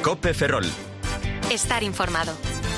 COPE Ferrol. Estar informado.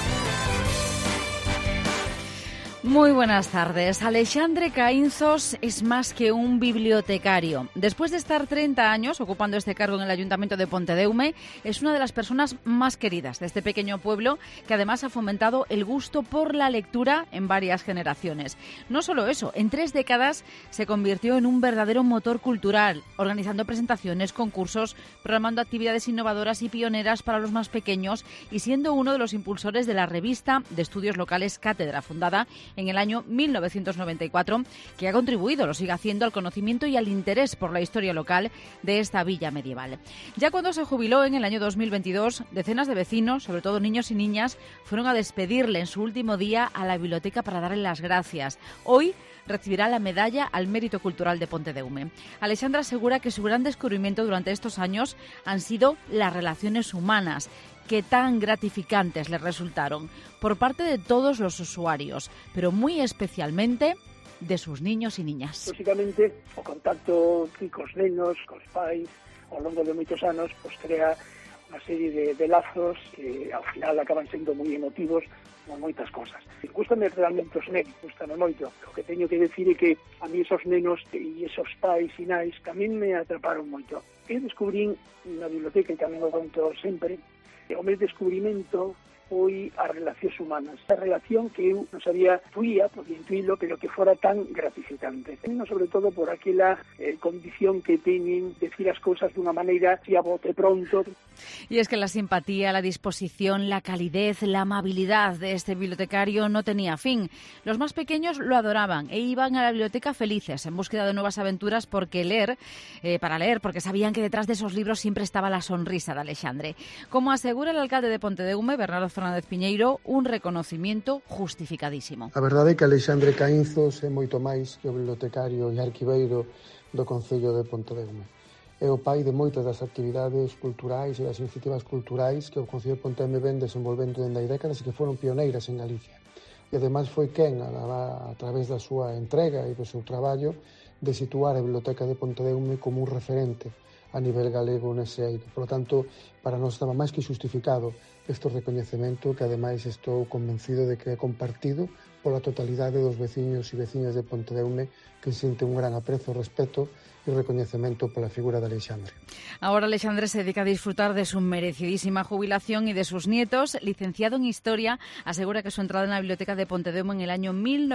Muy buenas tardes. Alexandre Caínzos es más que un bibliotecario. Después de estar 30 años ocupando este cargo en el Ayuntamiento de Pontedeume, es una de las personas más queridas de este pequeño pueblo, que además ha fomentado el gusto por la lectura en varias generaciones. No solo eso, en 3 décadas se convirtió en un verdadero motor cultural, organizando presentaciones, concursos, programando actividades innovadoras y pioneras para los más pequeños y siendo uno de los impulsores de la revista de estudios locales Cátedra, fundada en el año 1994, que ha contribuido, lo sigue haciendo, al conocimiento y al interés por la historia local de esta villa medieval. Ya cuando se jubiló en el año 2022, decenas de vecinos, sobre todo niños y niñas, fueron a despedirle en su último día a la biblioteca para darle las gracias. Hoy recibirá la medalla al Mérito Cultural de Pontedeume. Alexandra asegura que su gran descubrimiento durante estos años han sido las relaciones humanas, que tan gratificantes le resultaron por parte de todos los usuarios, pero muy especialmente de sus niños e niñas. Lógicamente, o contacto cos nenos, cos pais, ao longo de moitos anos, pues crea unha serie de lazos que ao final acaban sendo moi emotivos con moitas cosas. Gústame realmente os nenos, gústame moito. O que teño que decir é que a mí esos nenos e esos pais e nais tamén me atraparon moito. Eu descubrín na biblioteca, e tamén o conto sempre, o meu descubrimento foi as relacións humanas. A relación que eu non sabía, podía intuílo, pero que fora tan gratificante. Non sobre todo por aquela condición que teñen decir as cousas dunha maneira así a bote pronto. Y es que la simpatía, la disposición, la calidez, la amabilidad de este bibliotecario no tenía fin. Los más pequeños lo adoraban e iban a la biblioteca felices, en búsqueda de nuevas aventuras porque porque sabían que detrás de esos libros siempre estaba la sonrisa de Alexandre. Como asegura el alcalde de Pontedeume, Bernardo Fernández Piñeiro, un reconocimiento justificadísimo. A verdade é que Alexandre Caínzos é moito máis que o bibliotecario e arquiveiro do Concello de Pontedeume. É o pai de moitas das actividades culturais e das iniciativas culturais que o Concello de Pontedeume ven desenvolvendo dende hai décadas e que foron pioneiras en Galicia. E ademais foi quen, a través da súa entrega e do seu traballo, de situar a Biblioteca de Pontedeume como un referente a nivel galego nese eido. Por lo tanto, para nós estaba máis que justificado este recoñecemento, que ademais estou convencido de que é compartido pola totalidade dos veciños e veciñas de Pontedeume, que sienten un gran aprecio, respeto y reconocimiento por la figura de Alexandre. Ahora Alexandre se dedica a disfrutar de su merecidísima jubilación y de sus nietos. Licenciado en Historia, asegura que su entrada en la biblioteca de Pontedeume en el año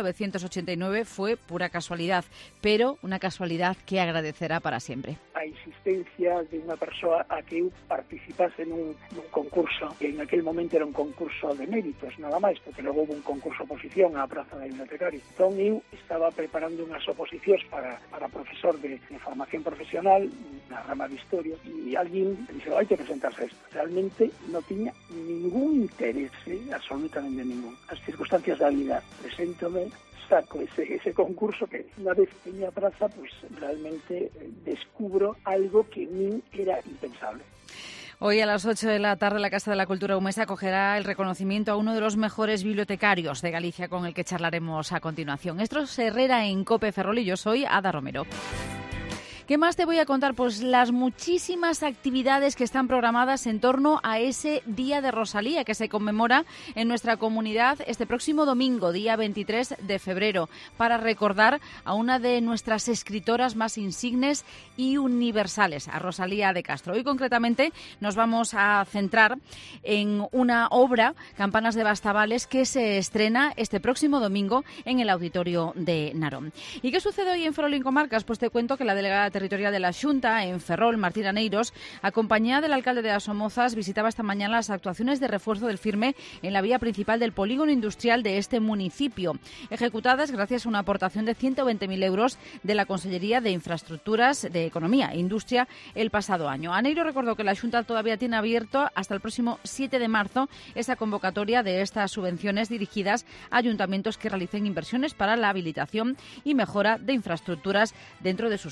1989 fue pura casualidad, pero una casualidad que agradecerá para siempre. A insistencia de unha persoa a que eu participase nun concurso, que en aquel momento era un concurso de méritos, nada máis, porque logo houve un concurso oposición á praza de bibliotecario. Entón eu estaba preparando unhas oposicións para profesor de formación profesional na rama de Historia, e alguén me dixo, hai que presentarse a isto. Realmente non tiña ningún interese, absolutamente ningún. As circunstancias da vida, preséntome, saco ese concurso que unha vez teña praza, pues realmente descubro algo que min era impensable. Hoy a las 8 de la tarde la Casa de la Cultura Humesa acogerá el reconocimiento a uno de los mejores bibliotecarios de Galicia, con el que charlaremos a continuación. Esto es Herrera en COPE Ferrol y yo soy Ada Romero. ¿Qué más te voy a contar? Pues las muchísimas actividades que están programadas en torno a ese Día de Rosalía que se conmemora en nuestra comunidad este próximo domingo, día 23 de febrero, para recordar a una de nuestras escritoras más insignes y universales, a Rosalía de Castro. Hoy concretamente nos vamos a centrar en una obra, Campanas de Bastavales, que se estrena este próximo domingo en el Auditorio de Narón. ¿Y qué sucede hoy en Ferrol y Comarcas? Pues te cuento que la delegada territorial de la Xunta en Ferrol, Martín Aneiros, acompañada del alcalde de Asomozas, visitaba esta mañana las actuaciones de refuerzo del firme en la vía principal del polígono industrial de este municipio, ejecutadas gracias a una aportación de 120.000 euros de la Consellería de Infraestructuras, de Economía e Industria el pasado año. Aneiros recordó que la Xunta todavía tiene abierto hasta el próximo 7 de marzo esa convocatoria de estas subvenciones dirigidas a ayuntamientos que realicen inversiones para la habilitación y mejora de infraestructuras dentro de sus parques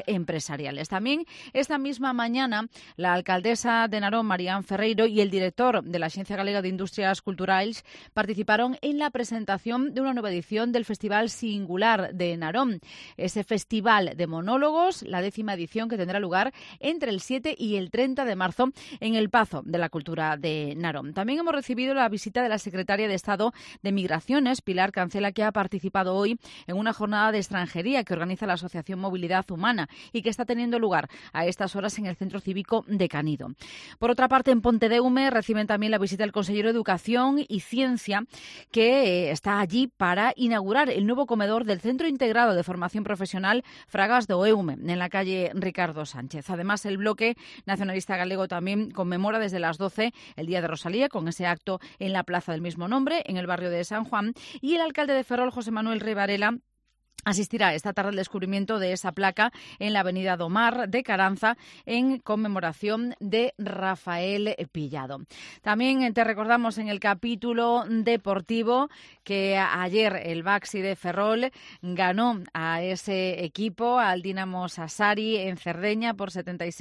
empresariales. También esta misma mañana la alcaldesa de Narón, Marián Ferreiro, y el director de la Axencia Galega de Industrias Culturais participaron en la presentación de una nueva edición del Festival Singular de Narón. Ese festival de monólogos, la 10ª edición, que tendrá lugar entre el 7 y el 30 de marzo en el Pazo de la Cultura de Narón. También hemos recibido la visita de la secretaria de Estado de Migraciones, Pilar Cancela, que ha participado hoy en una jornada de extranjería que organiza la Asociación Movilidad Humana y que está teniendo lugar a estas horas en el Centro Cívico de Canido. Por otra parte, en Pontedeume reciben también la visita del consejero de Educación y Ciencia, que está allí para inaugurar el nuevo comedor del Centro Integrado de Formación Profesional Fragas do Eume, en la calle Ricardo Sánchez. Además, el bloque nacionalista galego también conmemora desde las 12 el Día de Rosalía, con ese acto en la plaza del mismo nombre, en el barrio de San Juan, y el alcalde de Ferrol, José Manuel Rey Varela, asistirá esta tarde al descubrimiento de esa placa en la avenida Domar de Caranza en conmemoración de Rafael Pillado. También te recordamos en el capítulo deportivo que ayer el Baxi de Ferrol ganó a ese equipo, al Dinamo Sassari en Cerdeña por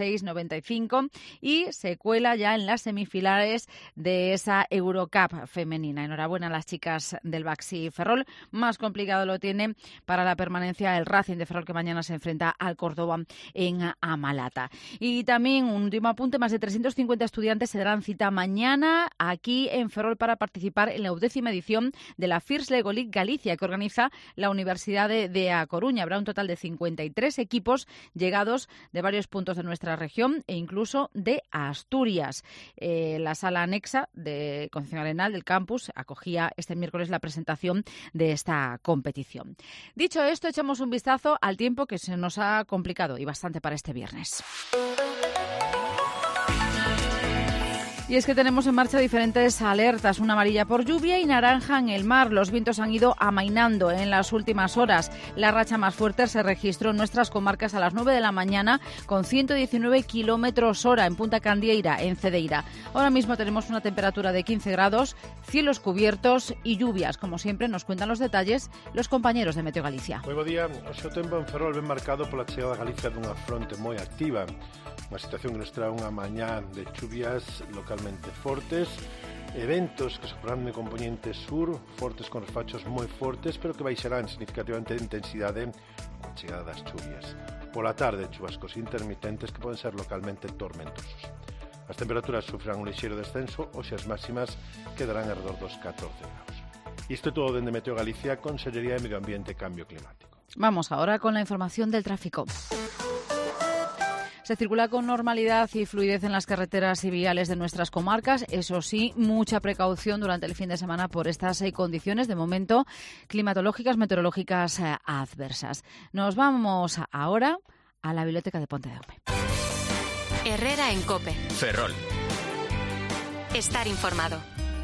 76-95 y se cuela ya en las semifinales de esa Eurocup femenina. Enhorabuena a las chicas del Baxi Ferrol. Más complicado lo tiene para la permanencia el Racing de Ferrol, que mañana se enfrenta al Córdoba en Amalata. Y también un último apunte, más de 350 estudiantes se darán cita mañana aquí en Ferrol para participar en la 10ª edición de la First Lego League Galicia, que organiza la Universidad de A Coruña. Habrá un total de 53 equipos llegados de varios puntos de nuestra región e incluso de Asturias. La sala anexa de Concepción Arenal del campus acogía este miércoles la presentación de esta competición. Dicho esto, echamos un vistazo al tiempo, que se nos ha complicado y bastante para este viernes. Y es que tenemos en marcha diferentes alertas, una amarilla por lluvia y naranja en el mar. Los vientos han ido amainando en las últimas horas. La racha más fuerte se registró en nuestras comarcas a las 9 de la mañana con 119 kilómetros hora en Punta Candieira, en Cedeira. Ahora mismo tenemos una temperatura de 15 grados, cielos cubiertos y lluvias. Como siempre, nos cuentan los detalles los compañeros de Meteo Galicia. Moi bo día. O seu tempo en Ferrol ben marcado pola chegada a Galicia dunha fronte moi activa. Unha situación que nos trae unha mañá de chuvias localmente fortes, eventos que soprarán de componente sur, fortes con refachos moi fortes, pero que baixarán significativamente de intensidade coa chegada das chuvias. Pola tarde, chubascos intermitentes que poden ser localmente tormentosos. As temperaturas sufrirán un lixeiro descenso, hoxe as máximas quedarán alrededor dos 14 graus. Isto é todo dende Meteo Galicia, Consellería de Medio Ambiente e Cambio Climático. Vamos ahora con la información del tráfico. Se circula con normalidad y fluidez en las carreteras y viales de nuestras comarcas. Eso sí, mucha precaución durante el fin de semana por estas condiciones, de momento, climatológicas, meteorológicas adversas. Nos vamos ahora a la Biblioteca de Pontedeume. Herrera en COPE. Ferrol. Estar informado.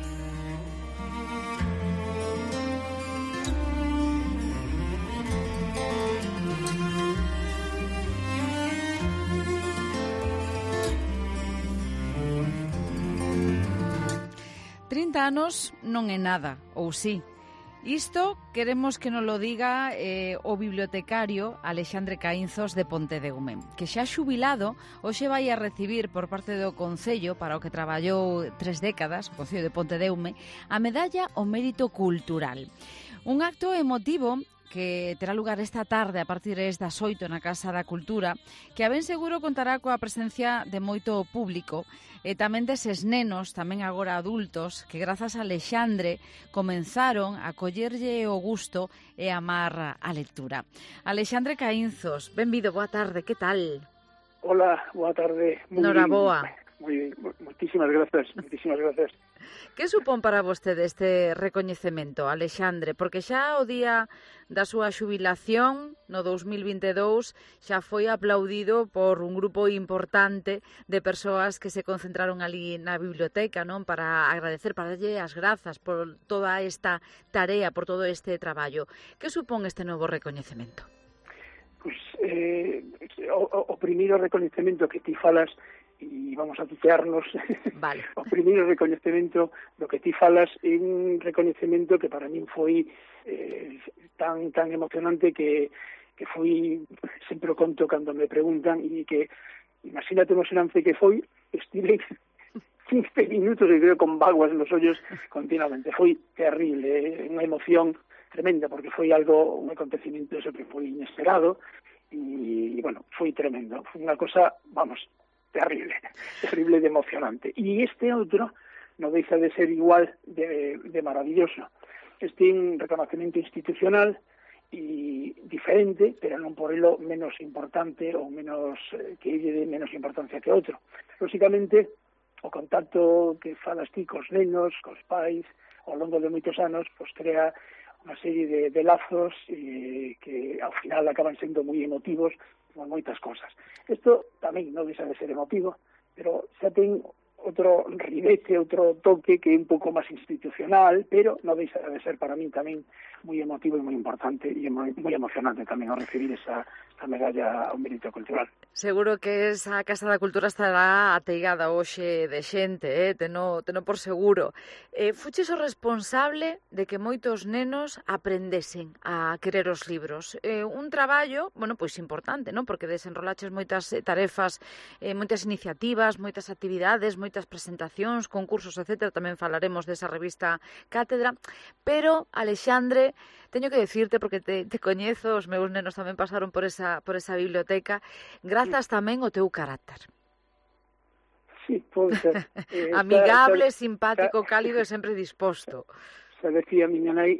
Anos non é nada, ou sí. Isto queremos que nos lo diga o bibliotecario Alexandre Caínzos de Pontedeume, que xa xubilado hoxe vai a recibir por parte do Concello, para o que traballou 3 décadas, o Concello de Pontedeume, a medalla ao mérito cultural. Un acto emotivo que terá lugar esta tarde a partir das 8 na Casa da Cultura, que a ben seguro contará coa presencia de moito público e tamén deses nenos, tamén agora adultos, que grazas a Alexandre comenzaron a collerlle o gusto e amar a lectura. Alexandre Caínzos, benvido, boa tarde, que tal? Hola, boa tarde. Noraboa. Moitísimas grazas, moitísimas grazas. Que supón para vostede este recoñecemento, Alexandre? Porque xa o día da súa xubilación, no 2022, xa foi aplaudido por un grupo importante de persoas que se concentraron ali na biblioteca, non? Para agradecer, para darlle as grazas por toda esta tarea, por todo este traballo. Que supón este novo recoñecemento? Pois, o primeiro recoñecemento que ti falas, e vamos a tutearnos, vale. O primeiro recoñecemento do que ti falas é un recoñecemento que para min foi tan emocionante que foi, sempre o conto cando me preguntan, e que, imagínate o emocionante que foi, estive 15 minutos e creo con vaguas nos ollos continuamente. Foi terrible, unha emoción tremenda, porque foi un acontecimiento eso que foi inesperado, e bueno, foi tremendo. Foi unha cosa, vamos, terrible de emocionante. E este outro non deixa de ser igual de maravilloso. Este é un reconocimiento institucional e diferente, pero non por elo menos importante ou menos que lle de menos importancia que outro. Lógicamente, o contacto que falas ti cos nenos, cos pais, ao longo de moitos anos, pois crea unha serie de lazos que ao final acaban sendo moi emotivos con moitas cosas. Isto tamén non deixa de ser emotivo, pero xa ten outro ribete, outro toque que é un pouco máis institucional, pero non deixa de ser para min tamén moi emotivo e moi importante e moi emocionante tamén ao recibir esa medalla ao mérito cultural. Seguro que esa Casa da Cultura estará ateigada hoxe de xente, teno por seguro. Fuches o responsable de que moitos nenos aprendesen a querer os libros. Un traballo, bueno, pois importante, non? Porque desenrolaches moitas tarefas, moitas iniciativas, moitas actividades, moitas presentacións, concursos, etc. Tamén falaremos desa revista Cátedra. Pero, Alexandre, teño que decirte, porque te coñezo, os meus nenos tamén pasaron por esa biblioteca, grazas tamén ao teu carácter. Sí, pode ser. Amigable, simpático, cálido e sempre disposto. Se decía a miña nai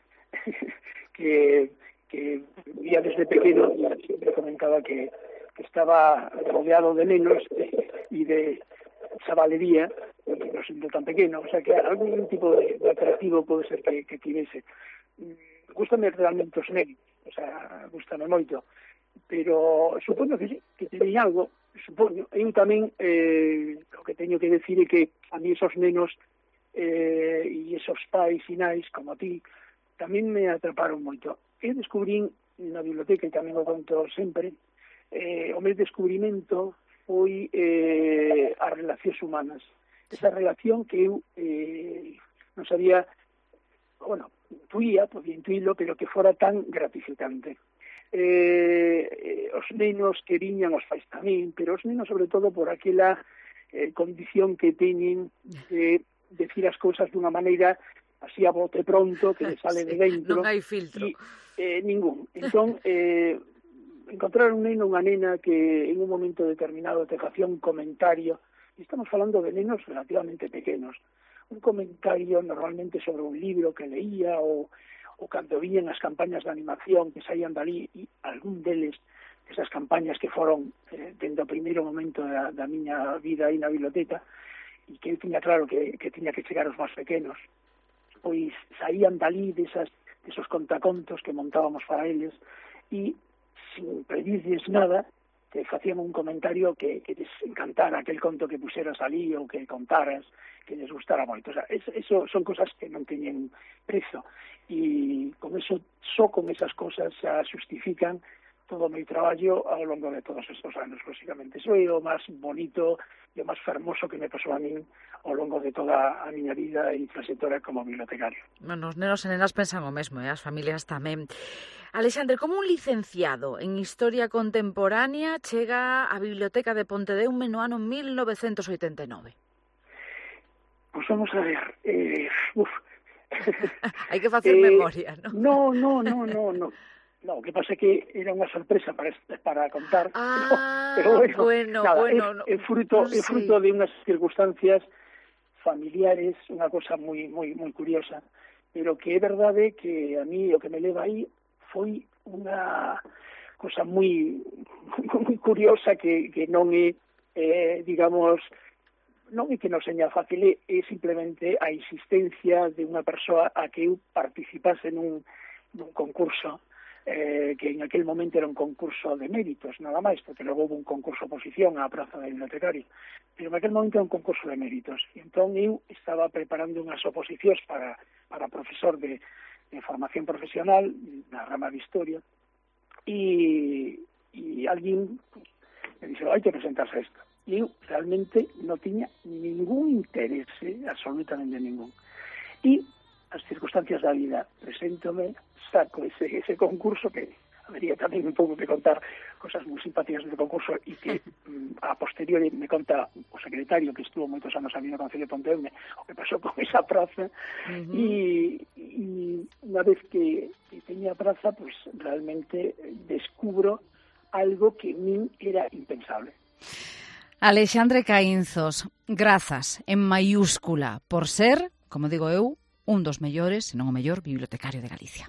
que vía desde pequeno, e sempre comentaba que estaba rodeado de nenos e de chavalería, non sendo tan pequeno, o sea que algún tipo de atractivo pode ser que tivese. Gústame realmente os nenos, o sea, gústame moito, pero supoño que sí, que teñen algo, supoño. Eu tamén, o que teño que decir é que a mí esos nenos e esos pais e nais, como a ti, tamén me atraparon moito. Eu descubrín na biblioteca, e tamén o conto sempre, o meu descubrimento foi as relacións humanas. Esa relación que eu non sabía, bueno, podía intuílo, pero que fora tan gratificante. Os nenos que viñan, os pais tamén, pero os nenos sobre todo por aquela condición que teñen de decir as cousas dunha maneira así a bote pronto, que le sale de dentro. Non hai filtro. Ningún. Entón, encontrar un neno, unha nena que en un momento determinado te facía un comentario, e estamos falando de nenos relativamente pequenos, un comentario normalmente sobre un libro que leía ou cando vían as campañas de animación que saían dali, e algún deles, esas campañas que foron dende o primeiro momento da miña vida aí na biblioteca, e que eu tiña claro que tiña que chegar aos máis pequenos, pois saían dali desos contacontos que montábamos para eles, e sin pedirles nada, te facían un comentario que les encantara aquel conto que puxeras ali ou que contaras, que les gustara moito. O sea, eso son cosas que non teñen prezo, e con eso, só con esas cosas xa justifican todo o meu traballo ao longo de todos estes anos, lógicamente. Eso é o máis bonito e o máis fermoso que me pasou a min ao longo de toda a miña vida e trayectoria como bibliotecario. Bueno, os nenos e nenas pensan o mesmo, as familias tamén. Alexandre, como un licenciado en Historia Contemporánea chega á Biblioteca de Pontedeume no ano 1989? Pois vamos a ver, hai que facer memoria, non? No, o que pasa é que era unha sorpresa para contar. Pero bueno. É fruto de unhas circunstancias familiares, unha cosa moi curiosa, pero que é verdade que a mí o que me leva aí foi unha cosa moi curiosa que non é, digamos, non é que non seña fácil, é simplemente a existencia de unha persoa a que eu participase nun concurso, que en aquel momento era un concurso de méritos, nada máis, porque logo houve un concurso oposición á praza de bibliotecario, pero en aquel momento era un concurso de méritos, e entón eu estaba preparando unhas oposicións para profesor de formación profesional na rama de Historia, e alguén me dixo, hai que presentarse a isto. E eu realmente non tiña ningún interese, absolutamente ningún. E as circunstancias da vida, preséntome, saco ese concurso que habería tamén un pouco que contar cosas moi simpáticas do concurso e que a posteriori me conta o secretario que estuvo moitos anos ali no Concello de Ponteume o que pasou con esa praza e unha vez que teña a praza, pues realmente descubro algo que min era impensable. Alexandre Caínzos, grazas en mayúscula por ser, como digo eu, un dos mellores, se non o mellor, bibliotecario de Galicia.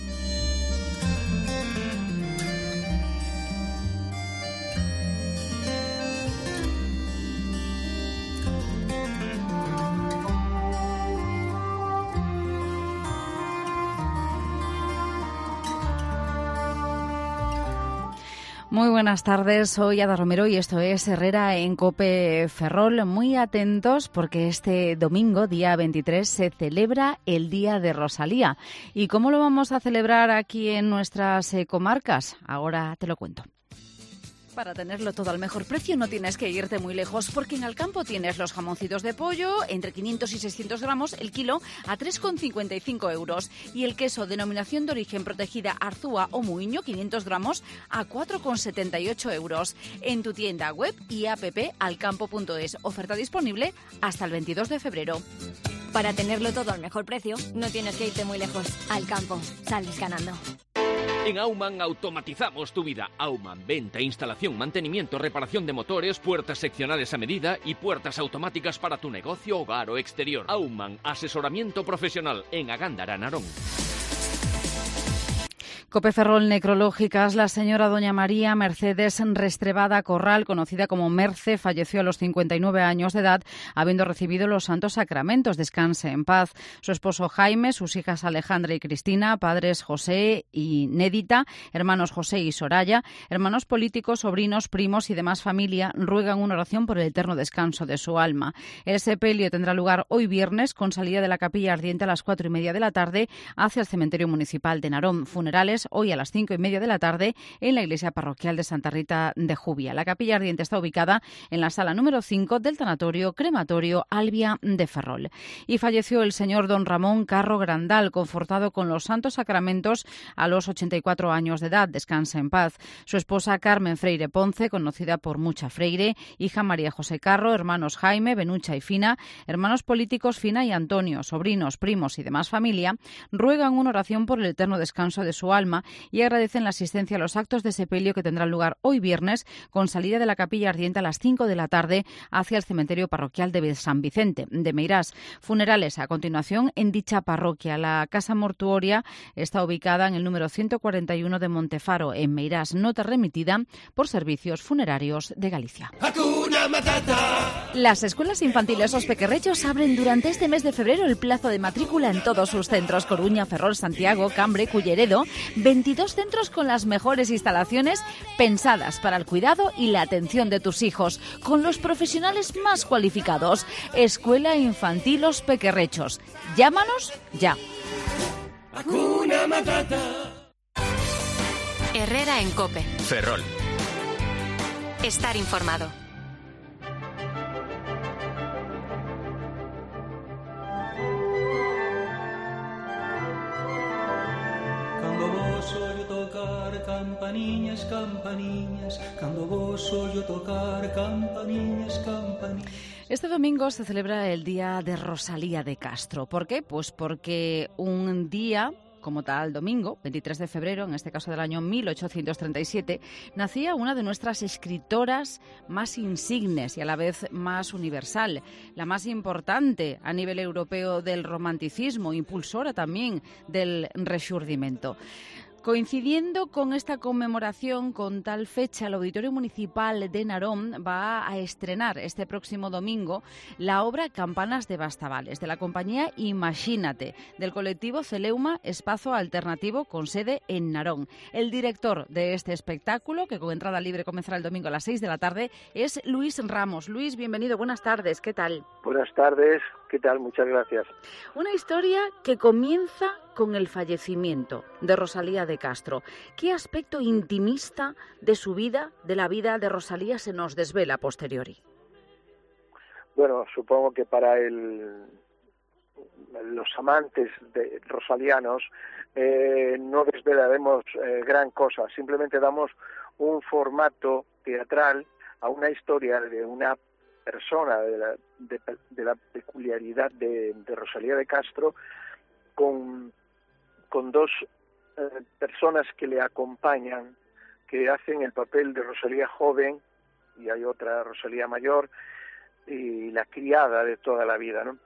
Muy buenas tardes, soy Ada Romero y esto es Herrera en COPE Ferrol. Muy atentos porque este domingo, día 23, se celebra el Día de Rosalía. ¿Y cómo lo vamos a celebrar aquí en nuestras comarcas? Ahora te lo cuento. Para tenerlo todo al mejor precio no tienes que irte muy lejos, porque en Alcampo tienes los jamoncitos de pollo entre 500 y 600 gramos el kilo a 3,55 euros y el queso denominación de origen protegida Arzúa o Muiño 500 gramos a 4,78 euros. En tu tienda web y app alcampo.es. Oferta disponible hasta el 22 de febrero. Para tenerlo todo al mejor precio no tienes que irte muy lejos. Alcampo, sales ganando. En Aumann automatizamos tu vida. Aumann, venta, instalación, mantenimiento, reparación de motores, puertas seccionales a medida y puertas automáticas para tu negocio, hogar o exterior. Aumann, asesoramiento profesional en Agándara, Narón. COPE Ferrol Necrológicas, la señora doña María Mercedes Restrebada Corral, conocida como Merce, falleció a los 59 años de edad, habiendo recibido los santos sacramentos. Descanse en paz. Su esposo Jaime, sus hijas Alejandra y Cristina, padres José y Nédita, hermanos José y Soraya, hermanos políticos, sobrinos, primos y demás familia ruegan una oración por el eterno descanso de su alma. El sepelio tendrá lugar hoy viernes con salida de la capilla ardiente a las 4:30 de la tarde hacia el cementerio municipal de Narón. Funerales hoy a las 5:30 de la tarde en la iglesia parroquial de Santa Rita de Jubia. La capilla ardiente está ubicada en la sala número 5 del tanatorio crematorio Albia de Ferrol. Y falleció el señor don Ramón Carro Grandal, confortado con los santos sacramentos a los 84 años de edad. Descansa en paz. Su esposa Carmen Freire Ponce, conocida por Mucha Freire, hija María José Carro, hermanos Jaime, Benucha y Fina, hermanos políticos Fina y Antonio, sobrinos, primos y demás familia, ruegan una oración por el eterno descanso de su alma y agradecen la asistencia a los actos de sepelio que tendrán lugar hoy viernes con salida de la capilla ardiente a las 5 de la tarde hacia el cementerio parroquial de San Vicente de Meirás. Funerales a continuación en dicha parroquia. La casa mortuoria está ubicada en el número 141 de Montefaro, en Meirás, nota remitida por Servicios Funerarios de Galicia. Las escuelas infantiles Os Pequerrechos abren durante este mes de febrero el plazo de matrícula en todos sus centros: Coruña, Ferrol, Santiago, Cambre, Culleredo. 22 centros con las mejores instalaciones pensadas para el cuidado y la atención de tus hijos, con los profesionales más cualificados. Escuela Infantil Os Pequerrechos. Llámanos ya. Herrera en COPE. Ferrol. Estar informado. Campaniñas, campaniñas, cando vos ollo tocar, campaniñas, campaniñas. Este domingo se celebra el Día de Rosalía de Castro. ¿Por qué? Pues porque un día como tal domingo, 23 de febrero, en este caso del año 1837, nacía una de nuestras escritoras más insignes y a la vez más universal, la más importante a nivel europeo del romanticismo, impulsora también del Rexurdimento. Coincidiendo con esta conmemoración, con tal fecha, el Auditorio Municipal de Narón va a estrenar este próximo domingo la obra Campanas de Bastavales, de la compañía Imagínate, del colectivo Celeuma Espazo Alternativo con sede en Narón. El director de este espectáculo, que con entrada libre comenzará el domingo a las 6 de la tarde, es Luis Ramos. Luis, bienvenido, buenas tardes, ¿qué tal? Buenas tardes, ¿qué tal? Muchas gracias. Una historia que comienza con el fallecimiento de Rosalía de Castro. ¿Qué aspecto intimista de su vida, de la vida de Rosalía, se nos desvela a posteriori? Bueno, supongo que para el los amantes de rosalianos no desvelaremos gran cosa, simplemente damos un formato teatral a una historia de una persona, de la peculiaridad de Rosalía de Castro, con dos personas que le acompañan, que hacen el papel de Rosalía joven, y hay otra Rosalía mayor, y la criada de toda la vida, ¿no?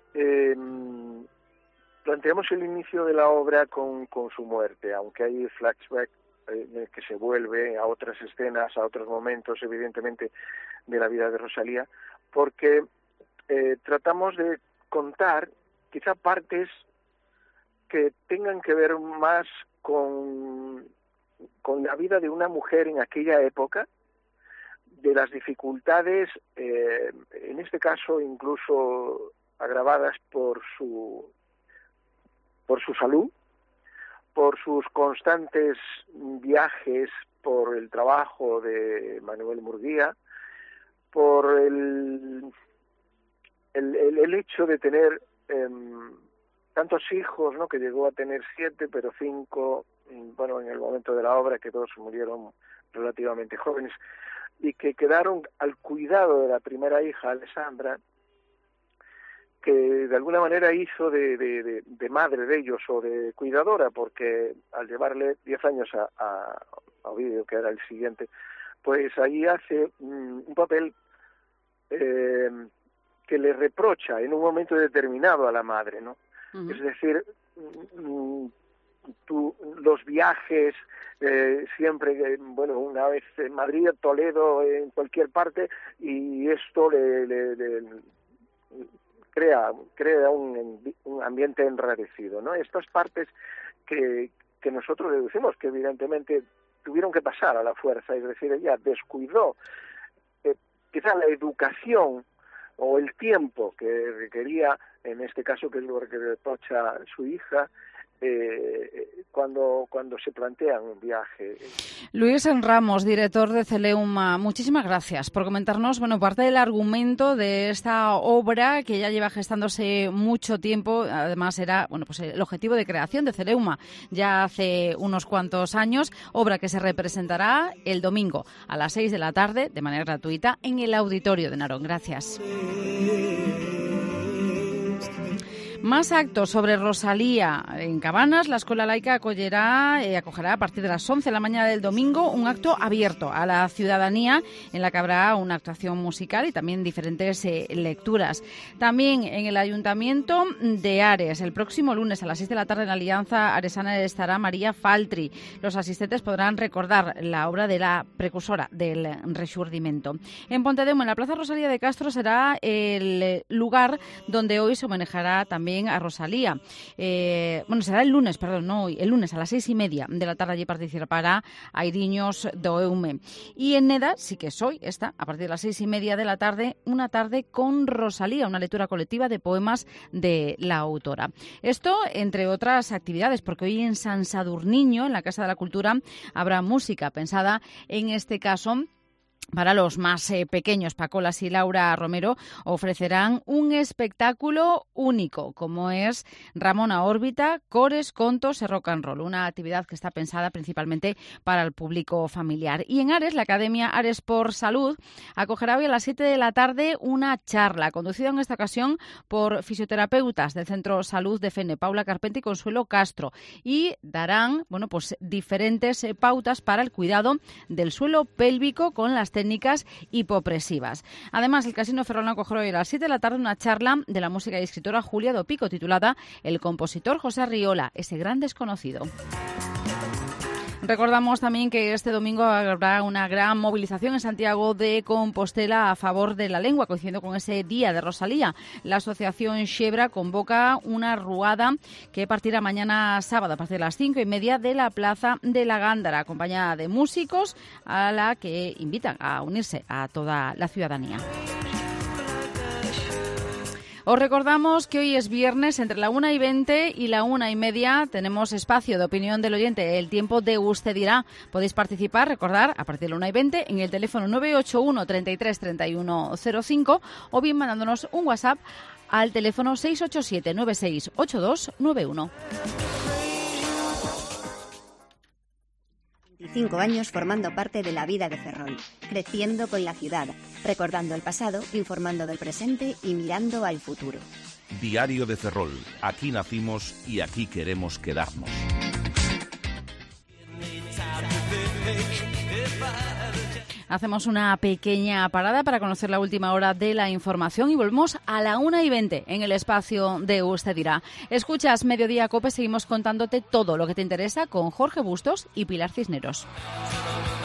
Planteamos el inicio de la obra con su muerte, aunque hay flashback que se vuelve a otras escenas, a otros momentos, evidentemente, de la vida de Rosalía, porque tratamos de contar quizá partes que tengan que ver más con la vida de una mujer en aquella época, de las dificultades, en este caso incluso agravadas por su salud, por sus constantes viajes, por el trabajo de Manuel Murguía, por el hecho de tener tantos hijos, ¿no?, que llegó a tener 7, pero 5, bueno, en el momento de la obra, que 2 murieron relativamente jóvenes, y que quedaron al cuidado de la primera hija, Alessandra, que de alguna manera hizo de madre de ellos o de cuidadora, porque al llevarle 10 años a Ovidio, que era el siguiente, pues ahí hace un papel que le reprocha en un momento determinado a la madre, ¿no? Uh-huh. Es decir, los viajes, siempre, bueno, una vez en Madrid, Toledo, en cualquier parte, y esto le crea un ambiente enrarecido, ¿no? Estas partes que nosotros deducimos que evidentemente tuvieron que pasar a la fuerza, es decir, ella descuidó quizá la educación o el tiempo que requería, en este caso, que es lo que reprocha su hija, cuando se plantean un viaje. Luis Ramos, director de Celeuma, muchísimas gracias por comentarnos, bueno, parte del argumento de esta obra que ya lleva gestándose mucho tiempo. Además era, bueno, pues el objetivo de creación de Celeuma ya hace unos cuantos años, obra que se representará el domingo a las 6 de la tarde de manera gratuita en el Auditorio de Narón. Gracias. Más actos sobre Rosalía. En Cabanas, la Escuela Laica acogerá a partir de las 11 de la mañana del domingo un acto abierto a la ciudadanía en la que habrá una actuación musical y también diferentes lecturas. También en el Ayuntamiento de Ares, el próximo lunes a las 6 de la tarde en la Alianza Aresana estará María Faltri. Los asistentes podrán recordar la obra de la precursora del Rexurdimento. En Pontedeume, en la Plaza Rosalía de Castro, será el lugar donde hoy se homenajeará también a Rosalía. Será el lunes, no hoy, el lunes a las 6:30 de la tarde. Allí participará Airiños do Eume. Y en Neda, sí que es hoy, a partir de las 6:30 de la tarde, una tarde con Rosalía, una lectura colectiva de poemas de la autora. Esto, entre otras actividades, porque hoy en San Sadurniño, en la Casa de la Cultura, habrá música pensada, en este caso, para los más pequeños. Pacolas y Laura Romero ofrecerán un espectáculo único, como es Ramón a órbita, cores, contos y rock and roll, una actividad que está pensada principalmente para el público familiar. Y en Ares, la Academia Ares por Salud acogerá hoy a las 7 de la tarde una charla, conducida en esta ocasión por fisioterapeutas del Centro Salud de Fene, Paula Carpente y Consuelo Castro, y darán, diferentes pautas para el cuidado del suelo pélvico con las técnicas hipopresivas. Además, el Casino Ferrolán acogerá hoy a las 7 de la tarde una charla de la música y escritora Julia Dopico, titulada El compositor José Arriola, ese gran desconocido. Recordamos también que este domingo habrá una gran movilización en Santiago de Compostela a favor de la lengua, coincidiendo con ese día de Rosalía. La asociación Xebra convoca una ruada que partirá mañana sábado a partir de las 5:30 de la Plaza de la Gándara, acompañada de músicos a la que invitan a unirse a toda la ciudadanía. Os recordamos que hoy es viernes, entre la 1:20 y la 1:30 tenemos espacio de opinión del oyente, el tiempo de Usted dirá. Podéis participar, recordar, a partir de la 1:20 en el teléfono 981 33 31 05 o bien mandándonos un WhatsApp al teléfono 687 96 82 91. 25 años formando parte de la vida de Ferrol, creciendo con la ciudad, recordando el pasado, informando del presente y mirando al futuro. Diario de Ferrol. Aquí nacimos y aquí queremos quedarnos. Hacemos una pequeña parada para conocer la última hora de la información y volvemos a la 1:20 en el espacio de Usted dirá. Escuchas Mediodía Cope, seguimos contándote todo lo que te interesa con Jorge Bustos y Pilar Cisneros.